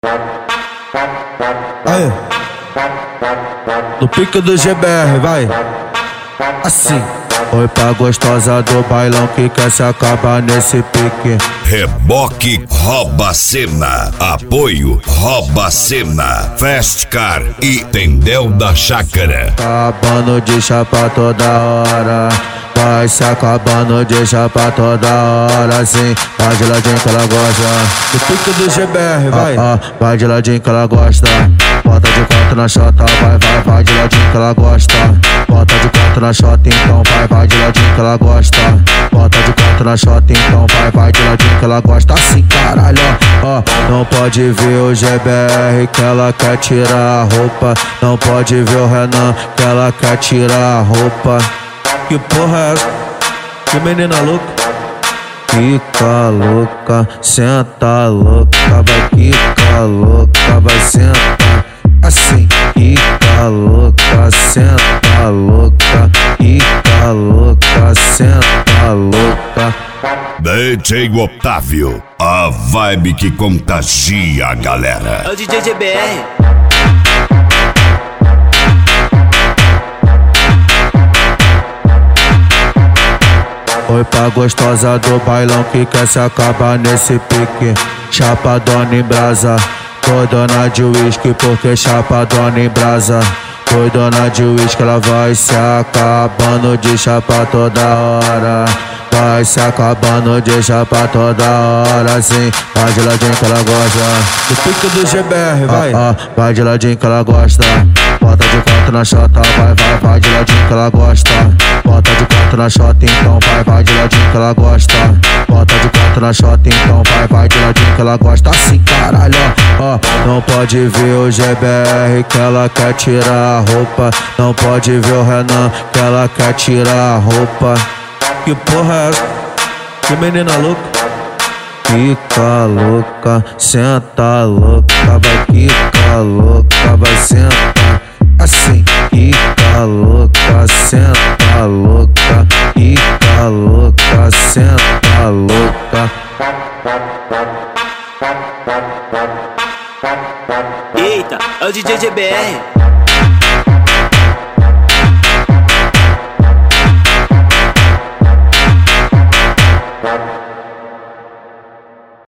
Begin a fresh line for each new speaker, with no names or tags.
Aí, no pique do GBR, vai. Assim. Oi pra gostosa do bailão que quer se acabar nesse pique.
Reboque Rouba Cena. Apoio Rouba Cena. Fast Car e Tendel da Chácara.
Acabando de chapa toda hora. Vai se acabando de chapa toda hora. Sim, vai de ladinho que ela gosta. No pique do GBR, vai. Vai de ladinho que ela gosta. Bota de quatro na chota, vai de ladinho que ela gosta. Bota de quatro na chota, então vai de ladinho que ela gosta. Bota de quatro na chota, então vai de ladinho que ela gosta. Assim, caralho, ó. Não pode ver o GBR que ela quer tirar a roupa. Não pode ver o Renan que ela quer tirar a roupa. Que porra é essa? Que menina louca? Fica louca, senta louca, vai ficar louca, vai sentar. Assim, fica louca, senta louca, fica louca, senta louca.
DJ Otávio, a vibe que contagia a galera.
É o DJ GBR.
Oi pra gostosa do bailão que quer se acabar nesse pique. Chapadona em brasa, foi dona de uísque porque chapadona em brasa. Foi dona de uísque, ela vai se acabando de chapa toda hora. Vai se acabando de chapa toda hora, sim. Vai de ladinho que ela gosta. No pique do GBR, vai. Vai de ladinho que ela gosta. Bota de quatro na chota, vai de ladinho que ela gosta. Bota de quatro na chota, então vai de ladinho que ela gosta. Bota de quatro na chota, então vai de ladinho que ela gosta. Assim, caralho, ó. Não pode ver o GBR que ela quer tirar a roupa. Não pode ver o Renan que ela quer tirar a roupa. Que porra é essa? Que menina louca? Fica louca, senta louca, vai ficar louca, vai sentar. Assim, fica louca, senta louca, fica louca, senta louca.
Eita, é o DJ GBR.